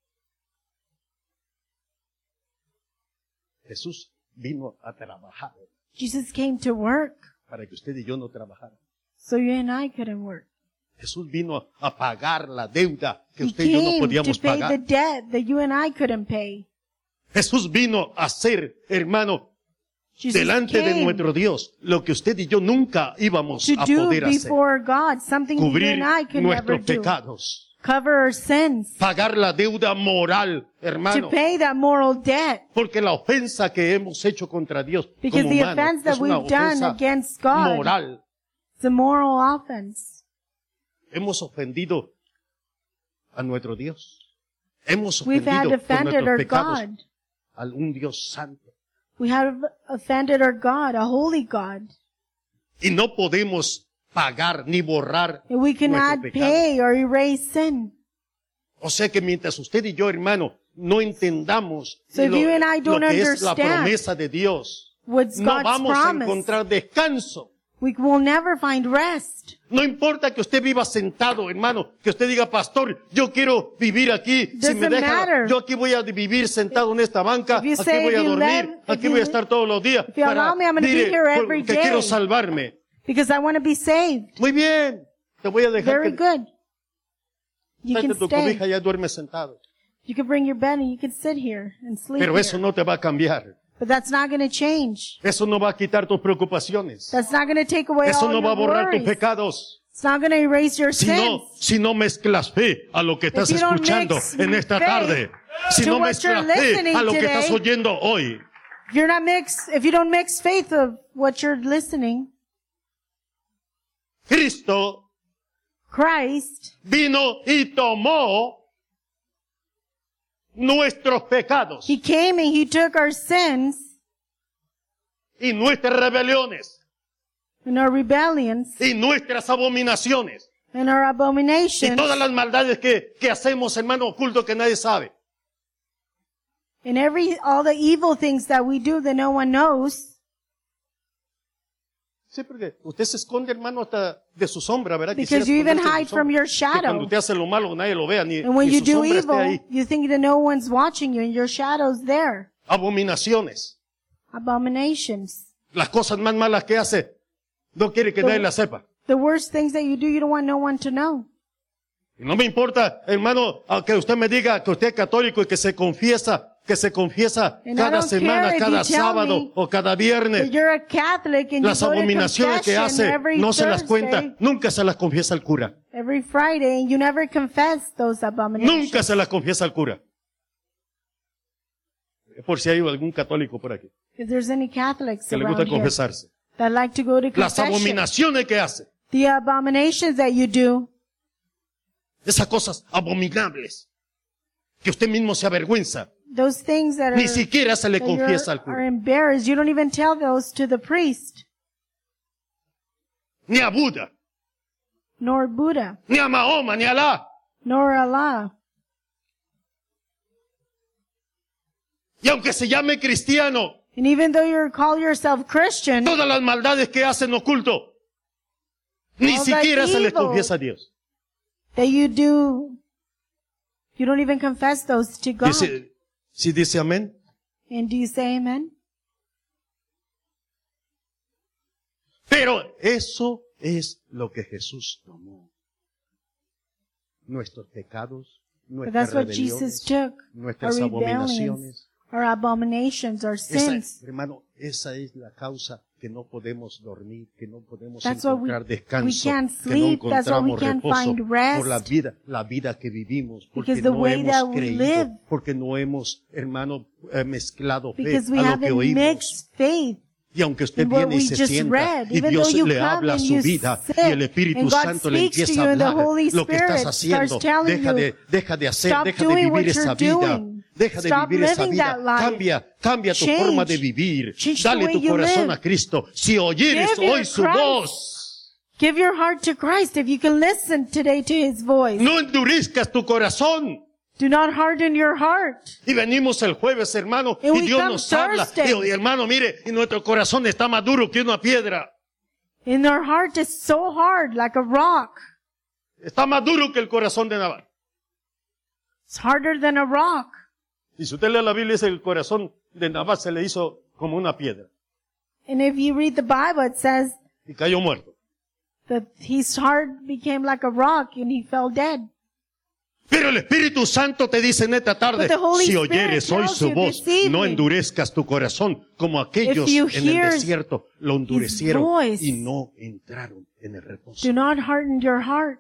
Jesús vino a trabajar Jesus came to work para que usted y yo no trabajáramos. so you and I couldn't work. Jesús vino a pagar la deuda que He usted y yo no came to podíamos pay the pagar. debt that you and I couldn't pay. Jesús vino a hacer, hermano, Jesus delante de came nuestro Dios, lo que usted y yo nunca íbamos to a do poder hacer. before God something that you Cubrir and I could never nuestros do. pecados. Cover our sins. Pagar la deuda moral, hermano. To pay that moral debt. Porque la ofensa que hemos hecho contra Dios Because como the humanos offense that es una we've done ofensa against God moral. is a moral offense. Hemos ofendido a nuestro Dios. Hemos We've had ofendido con offended nuestros our pecados God. a un Dios santo. We have offended our God, a holy God. Y no podemos pagar ni borrar And we cannot nuestro pecado. pay or erase sin. O sea que mientras usted y yo, hermano, no entendamos So if lo, you and I lo don't que es la understand promesa de Dios, What's no God's vamos a promise? encontrar descanso. We will never find rest. No importa que usted viva sentado, hermano, que usted diga, pastor, yo quiero vivir aquí, si Doesn't me deja, matter. yo aquí voy a vivir sentado en esta banca, If you aquí say voy a if you dormir, let- aquí if voy a you- estar todos los días, if you allow me, I'm gonna be mire, here por- every que day. quiero salvarme. Because I want to be saved. Muy bien, te voy a dejar Very que good. You tráete can tu stay. cobija y ya duerme sentado. You can bring your bed and you can sit here and sleep Pero eso here. no te va a cambiar. But that's not going to change. Eso no va a quitar tus preocupaciones. That's not going to take away Eso all no va a your borrar tus worries. pecados. It's not going to erase your Si sins. no, si no mezclas fe a lo que estás you don't escuchando mix en esta faith tarde. Si to no what mezclas you're fe listening a lo que today, estás oyendo hoy. If you're not mix, if you don't mix faith of what you're listening, Cristo Christ vino y tomó nuestros pecados He came and He took our sins y nuestras rebeliones and our rebellions y nuestras abominaciones and our y abominations todas las maldades que, que hacemos, hermano, oculto que nadie sabe. and every, all the evil things that we do that no one knows. Sí, porque usted se esconde, hermano, hasta de su sombra, ¿verdad? Because Quisiera you even esconderse de hide su from sombra. your Que cuando shadow. usted hace lo malo, nadie lo vea, ni, And when ni you su do sombra esté evil, ahí. you think that no one's watching you and your shadow's there. Abominaciones. Abominations. Las cosas más malas que hace, no quiere que The- nadie las sepa. The worst things that you do, you don't want no one to know. Y no me importa, hermano, aunque usted me diga que usted es católico y que se confiesa, que se confiesa And I cada don't semana, care if cada you tell sábado me o cada That viernes. you're a Catholic and Las you go to abominaciones que confession hace, every no se las cuenta, Thursday, nunca se las confiesa al cura. every Friday, and you never confess those abominations. Nunca se las confiesa al cura. Por si hay algún católico por aquí If there's any Catholics que le around gusta here confesarse. that like to go to Las confession, abominaciones que hace, the abominations that you do, esas cosas abominables, que usted mismo se avergüenza, those things that are, ni siquiera se le that you're- confiesa al are cura. embarrassed, you don't even tell those to the priest, Ni a Buda, nor Buddha, ni a Mahoma, ni a Alá. nor Allah. Y aunque se llame cristiano, And even though you call yourself Christian, todas las maldades que hacen oculto, ni All that siquiera se les evil. confiesa a Dios. that you do, you don't even confess those to God. Dice, si dice amén, And do you say amen? pero eso es lo que Jesús tomó. Nuestros pecados, But that's nuestras what Jesus rebeliones, took. Our nuestras rebellions, abominaciones. our abominations, our Esa, sins. hermano, esa es la causa que no podemos dormir, que no podemos That's why we- encontrar we descanso, can't que no sleep, that's why we encontramos can't reposo find rest. por la vida, la vida que vivimos, porque Because the no way that hemos we creído, live. porque no hemos, hermano, eh, mezclado fe Because we a lo que haven't oímos. mixed faith. Y aunque usted in what viene y we se just sienta read, y even Dios though you le come habla a and su you vida sit, y el Espíritu and God Santo le speaks to empieza you a and the hablar Holy lo que Spirit estás haciendo, starts telling deja you, de, deja de hacer, stop deja de doing vivir what esa you're vida, doing. deja de Stop vivir esa living vida, that life. cambia, cambia tu Change. forma de vivir, Change the dale way tu you corazón live. a Cristo, si oyeres Give your hoy su Christ. voz, Give your heart to Christ if you can listen today to His voice. no endurezcas tu corazón. Do not harden your heart. Y venimos el jueves, hermano, And y we Dios come nos habla. Thursday. Y, hermano, mire, y nuestro corazón está más duro que una piedra. And our heart is so hard, like a rock. Está más duro que el corazón de Nabal. It's harder than a rock. Y si usted lee la Biblia, dice el corazón de Nabal se le hizo como una piedra. And if you read the Bible, it says Y cayó muerto. that his heart became like a rock and he fell dead. Pero el Espíritu Santo te dice en esta tarde, But the Holy si Spirit oyeres hoy tells su you voz, this evening, no endurezcas tu corazón como aquellos if you en el hear desierto lo His endurecieron voice, y no entraron en el reposo. Do not harden your heart.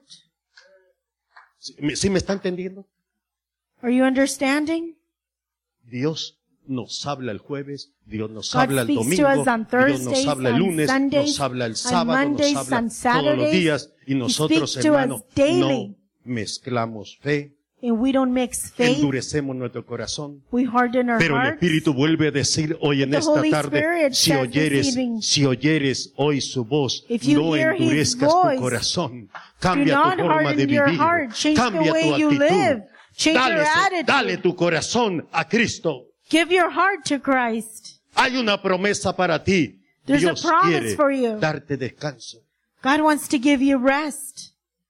¿Sí me, sí me está entendiendo? Are you understanding? Dios nos habla el jueves, Dios nos God habla el speaks domingo, to us on Dios Thursdays, nos habla el on lunes, Sundays, nos habla el on sábado, Mondays, nos habla on todos los Saturdays. días y He nosotros, speaks to us hermano, daily. no mezclamos fe, And we don't mix faith. endurecemos nuestro corazón. We harden our Pero el hearts. Espíritu vuelve a decir hoy en The esta Holy tarde, Spirit si says this oyeres, evening, si oyeres hoy su voz, if you no hear His endurezcas voice, tu corazón, Do cambia not tu forma de harden your vivir, heart. Change the cambia tu way you actitud, live. Change dale, your attitude. dale tu corazón a Cristo. Give your heart to Christ. Hay una promesa para ti. There's a Dios promise quiere for you. darte descanso. God wants to give you rest.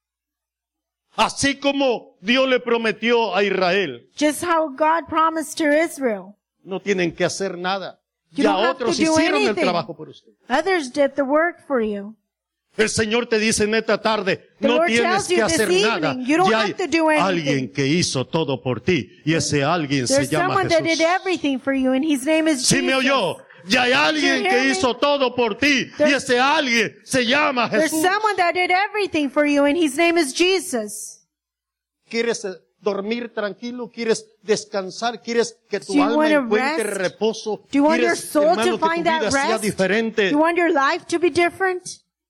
Así como Dios le prometió a Israel, Just how God promised to Israel. no tienen que hacer nada. You Ya don't have otros to do hicieron el anything. trabajo por usted. Others did the work for you. El Señor te dice en esta tarde, The no Lord tienes tells you que this hacer nada. evening, you don't Ya have hay to do anything. alguien que hizo todo por ti y ese alguien se There's llama someone that did Jesús. everything for you and His name is ¿Sí me Jesus. oyó? Ya hay alguien Did you que hear me? hizo todo por ti y There- ese alguien se llama There's Jesús. someone that did everything for you and His name is Jesus. ¿Quieres eh, dormir tranquilo? ¿Quieres descansar? ¿Quieres que tu Do you alma wanna encuentre rest? reposo? Do you want your ¿Quieres, soul hermano, to que tu find vida that sea rest? diferente? Do you want your life to be different?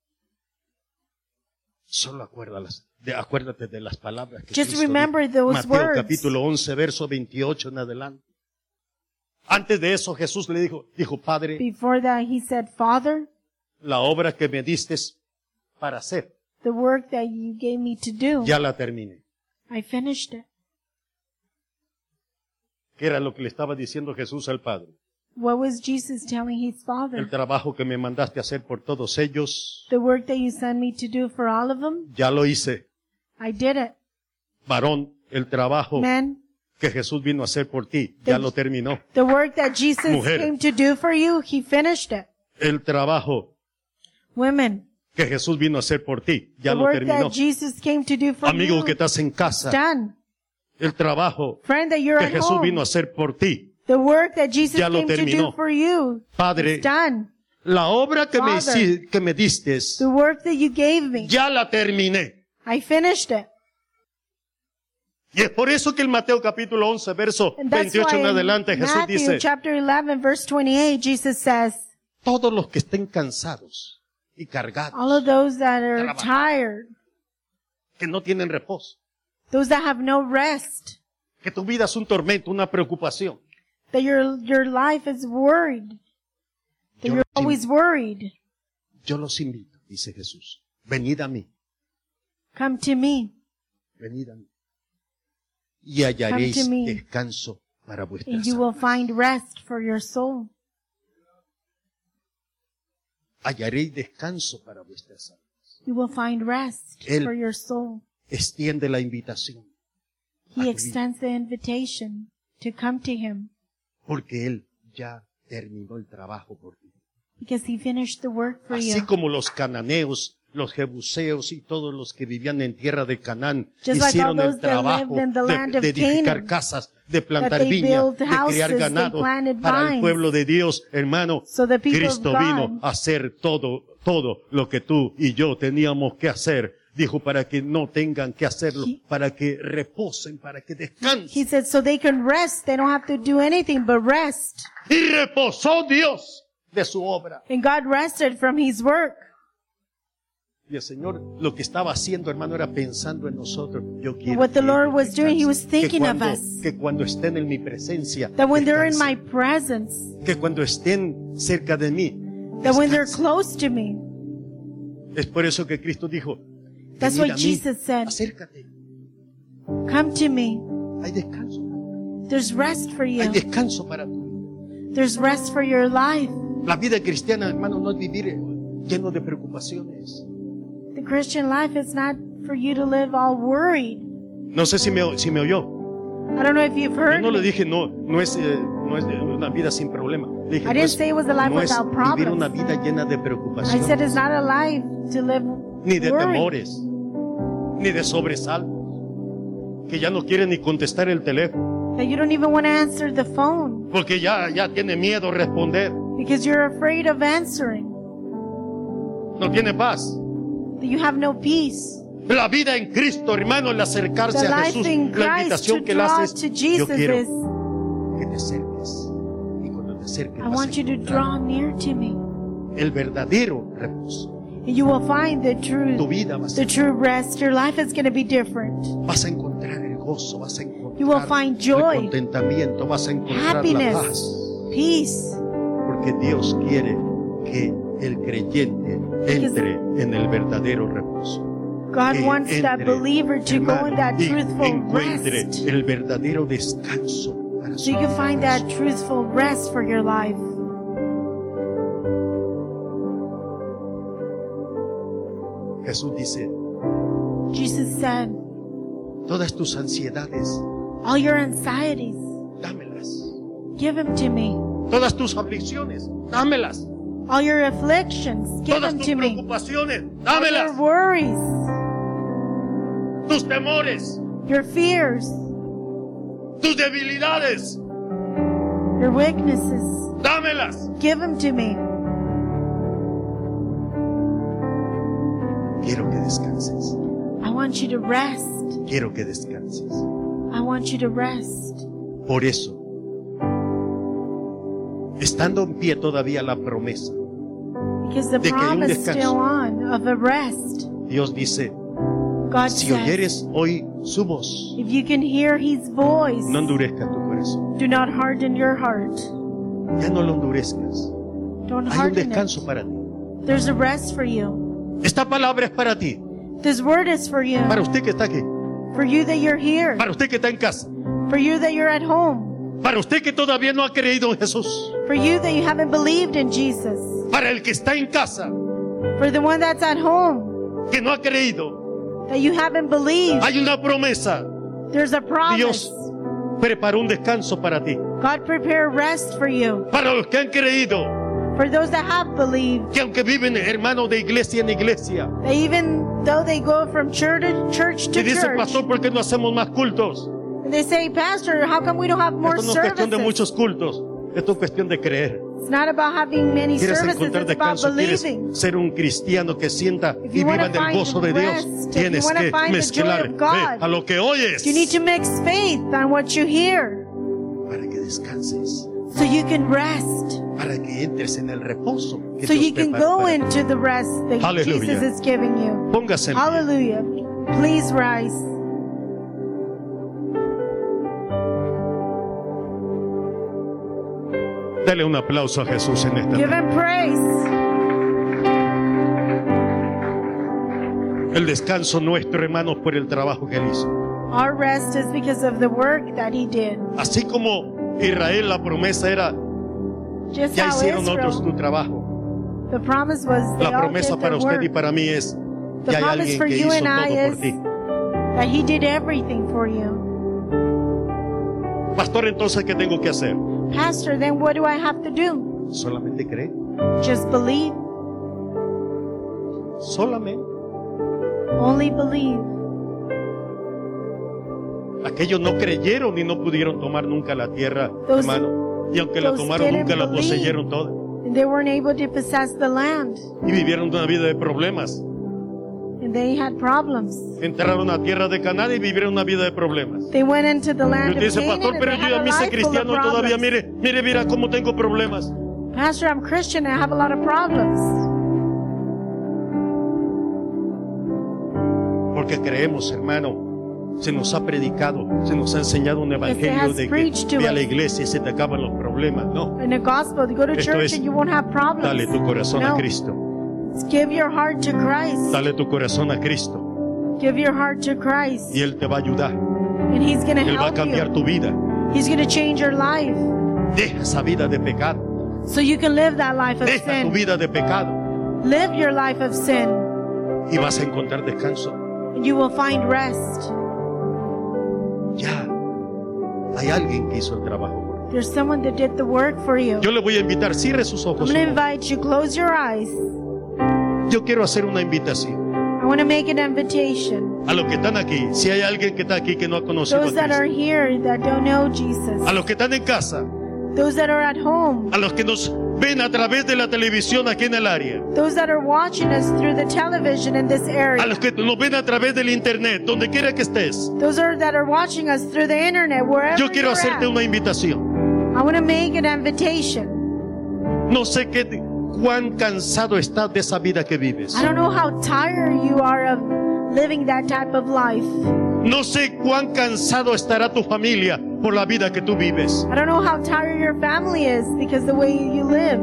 Solo acuérdalas, de, acuérdate de las palabras que Just Cristo remember dijo. those Mateo words. capítulo once, verso veintiocho en adelante. Antes de eso Jesús le dijo, dijo, Padre, Before that, He said, Father, la obra que me diste para hacer, the work that you gave me to do, ya la terminé. I finished it. ¿Qué era lo que le estaba diciendo Jesús al Padre? What was Jesus telling his El Father? trabajo que me mandaste a hacer por todos ellos, The work that you sent me to do for all of them, ya lo hice. I did it. Varón, el trabajo Men, que Jesús vino a hacer por ti, ya lo terminó. the work that Jesus Mujer. came to do for you, he finished it. El trabajo Women, que Jesús vino a hacer por ti, ya the lo work terminó. that Jesus came to do for Amigo you, que estás en it's casa, done. el trabajo Friend, that you're que at Jesús home, vino a hacer por ti, the work that Jesus ya lo came to terminó. do for you, Padre, it's done. la obra que me, Father. hici- que me diste, The work that you gave me, ya la terminé. I finished it. Y es por eso que en Mateo capítulo once, verso And that's veintiocho en why in adelante, Jesús Matthew dice, chapter eleven, verse twenty-eight, Jesus says, todos los que estén cansados y cargados, all of those that are Trabajar. tired, que no tienen reposo, those that have no rest, que tu vida es un tormento, una preocupación. that your, your life is worried, that Yo you're los, always invito, worried. yo los invito, dice Jesús, venid a mí, Come to me, venid a mí, y hallaréis Come to me. descanso para vuestras and you will find rest for your soul. hallaréis descanso para vuestras almas. You will find rest Él- for your soul. Extiende la invitación, He tu extends the invitation to come to him porque Él ya terminó el trabajo por ti. because he finished the work for Así you. como los cananeos, los jebuseos y todos los que vivían en tierra de Canaán Just like hicieron all el those that trabajo lived in the land de, of de edificar Canaan, casas, de plantar that they viña, built de criar houses, they ganado planted para el vines. pueblo de Dios, hermano. So the people of Cristo God- vino a hacer todo, todo lo que tú y yo teníamos que hacer. Dijo para que no tengan que hacerlo, He- para que reposen, para que He descansen. said, so they can rest. They don't have to do anything but rest. Y reposó Dios de su obra. And God rested from his work. Y el Señor lo que estaba haciendo, hermano, era pensando en nosotros. Yo quiero What the que Lord ellos was doing, He was descansen. thinking que of cuando, us. Que cuando estén en mi presencia, That when they're in my descansen. presence, Que cuando estén cerca de mí, that when they're descansen. close to me, Es por eso que Cristo dijo, that's venid why a mí, Jesus said, acércate, come to me. hay descanso, There's rest for hay you. descanso para tú. There's rest for your life. La vida cristiana, hermano, no es vivir lleno de preocupaciones. The Christian life is not for you to live all worried. No sé si me, si me oyó. I don't know if you've Yo heard no le me. dije, no, no es, eh, no es de una vida sin problema. Le dije, I no didn't es, say it was a life no es without vivir problems. una vida llena de I preocupaciones. said it's not a life to live Ni de worried. temores, ni de sobresaltos, que ya no quiere ni contestar el teléfono, That you don't even want to answer the phone porque ya, ya tiene miedo a responder, because you're afraid of answering. no tiene paz. That you have no peace. La vida en Cristo, hermano, el acercarse The a life Jesús, in la Christ to invitación que le draw haces, to yo Jesus quiero is, que te acerques. Y cuando te acerques, I vas a want you to encontrar draw near to me. el verdadero reposo. And you will find the Tu true, vida va a the ser, true rest. Your life is going to be different. vas a encontrar el gozo, vas a You will encontrar find joy, el contentamiento, vas a encontrar la Happiness, paz. peace. Porque Dios quiere que el creyente entre en el verdadero reposo. God Que wants that entre, believer to go hermano, in that y truthful encuentre rest. el verdadero descanso para So su you can find vida. that truthful rest for your life. Jesús dice, Jesus said, todas tus ansiedades, all your anxieties, dámelas. give them to me. Todas tus aflicciones, dámelas. All your afflictions, give Todas them tus to me. preocupaciones, All your dámelas. worries, Tus temores, your fears, tus debilidades, your weaknesses, dámelas. give them to me. Quiero que descanses. I want you to rest. Quiero que descanses. I want you to rest. Por eso, estando en pie todavía la promesa, Because the De que hay un promise descanso. still on of a rest. Dios dice, God si says, oyeres hoy su voz, if you can hear his voice, no endurezca tu corazón. do not harden your heart. Ya no lo endurezcas. Don't Hay un harden descanso it. para ti. There's a rest for you. Esta palabra es para ti. This word is for you. Para usted que está aquí. For you that you're here. Para usted que está en casa. For you that you're at home. Para usted que todavía no ha creído en Jesús. For you that you haven't believed in Jesus. Para el que está en casa, For the one that's at home, que no ha creído. that you haven't believed. Hay una promesa. There's a promise. Dios preparó un descanso para ti. God prepared rest for you. Para los que han creído, For those that have believed. que aunque viven hermanos de iglesia en iglesia, That even though they go from church to church to y dice, church. pastor, ¿por qué no hacemos más cultos? And they say, Pastor, how come we don't have more Esto no es cuestión de services? muchos cultos, esto es cuestión de creer. It's not about having many ¿Quieres services, encontrar it's about descanso? ¿Quieres believing. ser un cristiano que sienta If y you viva wanna en el find gozo de Dios? rest, if Tienes you wanna que find the mezclar joy of God, fe a lo que oyes You need to mix faith on what you hear para que descanses, so you can rest, para que entres en el reposo que so Dios you can preparó go para ti. into the rest that Hallelujah. Jesus is giving you. Póngase en pie. Hallelujah. Please rise. Dale un aplauso a Jesús en esta Give tarde. him praise. El descanso nuestro, hermanos, por el trabajo que él hizo. Our rest is because of the work that he did. Así como Israel, la promesa era, Just ya how hicieron otros Israel, tu trabajo. the promise was they La all promesa did para their usted y work. para mí es, The ya hay promise alguien for que you hizo and I todo is por ti. that he did everything for you. Pastor, entonces, ¿qué tengo que hacer? Pastor, then what do I have to do? Solamente cree. Just believe. Solamente. Only believe. Aquellos no creyeron y no pudieron tomar nunca la tierra, Those- hermano. Y aunque la those tomaron, didn't nunca la believe. poseyeron toda. And they weren't able to possess the land. Y vivieron una vida de problemas. And they had problems. Entraron a tierra de Canaán y vivieron una vida de problemas. They went into the Y land usted of dice, Canaan pastor, and pero they yo had ya a me hice life full of cristiano y todavía, problems. mire, mire, mira cómo tengo problemas. Pastor, I'm Christian and I have a lot of problems. Porque creemos, hermano, se nos ha predicado, se nos ha enseñado un evangelio has de que preached to ve a us. la iglesia y se te acaban los problemas. No, In the gospel, you go to Esto church es, and you won't have problems. dale tu corazón a No. Cristo. Give your heart to Christ. Dale tu corazón a Cristo Give your heart to Christ. y Él te va a ayudar. And he's going to Él va a help cambiar you. tu vida. He's going to change your life. Deja esa vida de pecado. So you can live that life of Deja tu sin. vida de pecado Live your life of sin. y vas a encontrar descanso. And you will find rest. Ya hay alguien que hizo el trabajo por ti. There's someone that did the work for you. Yo le voy a invitar, cierre sus I'm ojos. going to invite you, close your eyes. Yo quiero hacer una invitación I want to make an invitation. a los que están aquí. Si hay alguien que está aquí que no ha conocido a Those that are Cristo, here that don't know Jesus. a los que están en casa, Those that are at home. a los que nos ven a través de la televisión aquí en el área, Those that are watching us through the television in this a area. los que nos ven a través del internet, donde quiera que estés. Those are that are watching us through the internet, wherever Yo quiero you're hacerte at. una invitación. I want to make an invitation. No sé qué, cuán cansado estás de esa vida que vives. I don't know how tired you are of living that type of life. No sé cuán cansado estará tu familia por la vida que tú vives. I don't know how tired your family is because the way you live.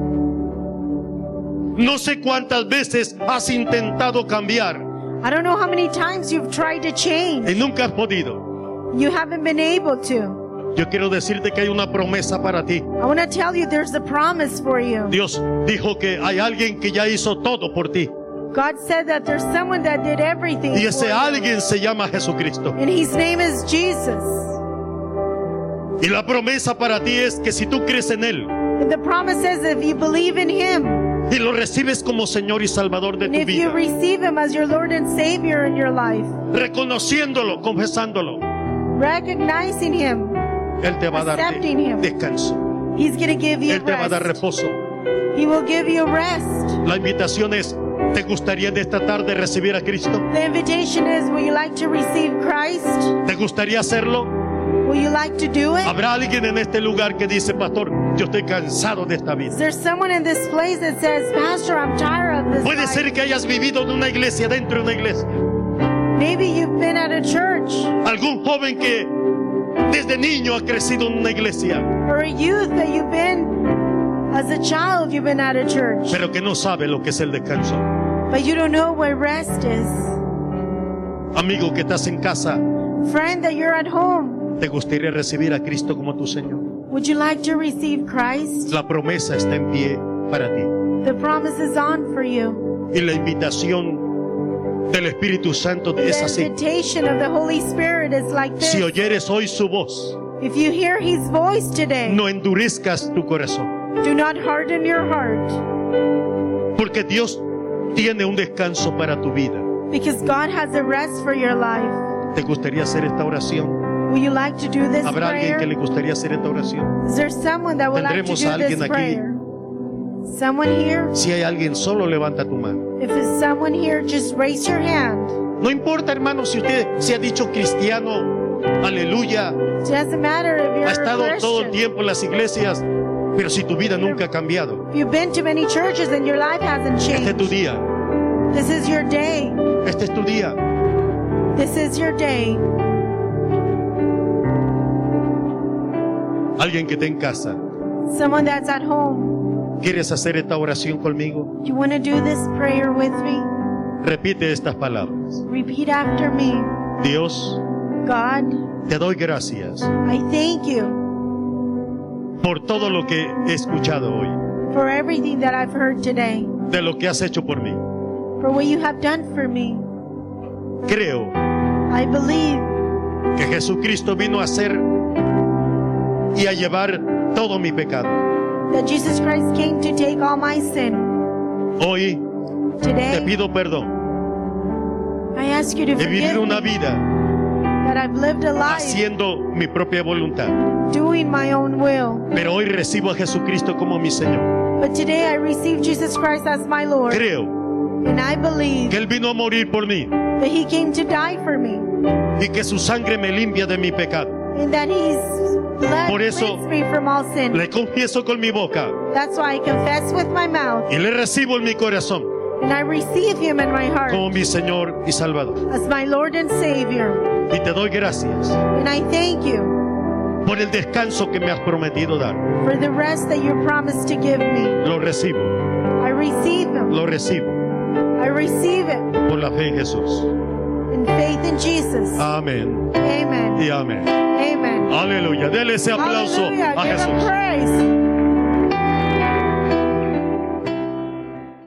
No sé cuántas veces has intentado cambiar I don't know how many times you've tried to change. y nunca has podido. You haven't been able to. Yo quiero decirte que hay una promesa para ti. I want to tell you there's a promise for you. Dios dijo que hay alguien que ya hizo todo por ti. God said that there's someone that did everything Y for ese you. alguien se llama Jesucristo. And his name is Jesus. Y la promesa para ti es que si tú crees en Él And the promise says if you believe in him, y lo recibes como Señor y Salvador de and tu if you vida, receive him as your Lord and Savior in your life, reconociéndolo, confesándolo, recognizing him, Él te va a dar Accepting him. descanso. he's going to give you Él te va a dar rest. reposo. He will give you rest. La invitación es, ¿te gustaría en esta tarde recibir a Cristo? The invitation is, will you like to receive Christ? ¿Te gustaría hacerlo? Will you like to do it? ¿Habrá alguien en este lugar que dice, pastor, yo estoy cansado de esta vida? Is there someone in this place that says, Pastor, I'm tired of this Puede life. ser que hayas vivido en una iglesia, dentro de una iglesia. Maybe you've been at a church, Algún joven que desde niño ha crecido en una iglesia, or a youth that you've been, as a child, you've been at a church, pero que no sabe lo que es el descanso. but you don't know what rest is. Amigo que estás en casa Friend, that you're at home, ¿Te gustaría recibir a Cristo como tu Señor? Would you like to receive Christ? La promesa está en pie para ti. The promise is on for you. Y la invitación del Espíritu Santo The es así. invitation of the Holy Spirit is like this. Si oyeres hoy su voz, If you hear His voice today, no endurezcas tu corazón, do not harden your heart, porque Dios tiene un descanso para tu vida. because God has a rest for your life. ¿Te gustaría hacer esta oración? Would you like to do this ¿Habrá alguien que prayer? le gustaría hacer esta oración? Is there someone that would like to ¿Tendremos a do alguien this aquí? prayer? Someone here? Si hay alguien, solo levanta tu mano. If there's someone here, just raise your hand. No importa, hermano, si usted se ha dicho cristiano, aleluya, It doesn't matter if you're ha estado a todo el Christian. tiempo en las iglesias, pero si tu vida nunca ha cambiado, If you've been to many churches and your life hasn't este es tu changed, día, this is your day. este es tu día. This is your day. Alguien que esté en casa, Someone that's at home, ¿quieres hacer esta oración conmigo? you want to do this prayer with me? Repite estas palabras. Repeat after me. Dios, God, te doy gracias I thank you por todo lo que he escuchado hoy, for everything that I've heard today, de lo que has hecho por mí. for what you have done for me. Creo I believe que Jesucristo vino a hacer y a llevar todo mi pecado. that Jesus Christ came to take all my sin. Hoy te Today, pido perdón. I ask you to He forgive vivido me una vida that I've lived a life haciendo mi propia voluntad, doing my own will. pero hoy recibo a Jesucristo como mi Señor. But today I receive Jesus Christ as my Lord. Creo And I believe que Él vino a morir por mí that He came to die for me. y que su sangre me limpia de mi pecado. And that His blood Por eso, cleansed me from all sin. Le confieso con mi boca That's why I confess with my mouth. y le recibo en mi corazón And I receive Him in my heart como mi Señor y Salvador. as my Lord and Savior. Y te doy gracias And I thank you por el descanso que me has prometido dar. for the rest that you promised to give me. Lo recibo, I receive Him. lo recibo I receive it por la fe en Jesús. in faith in Jesus. Amén Amen. y amén. Amen. Aleluya. Dele ese aplauso Hallelujah. a Give Him Jesús. praise.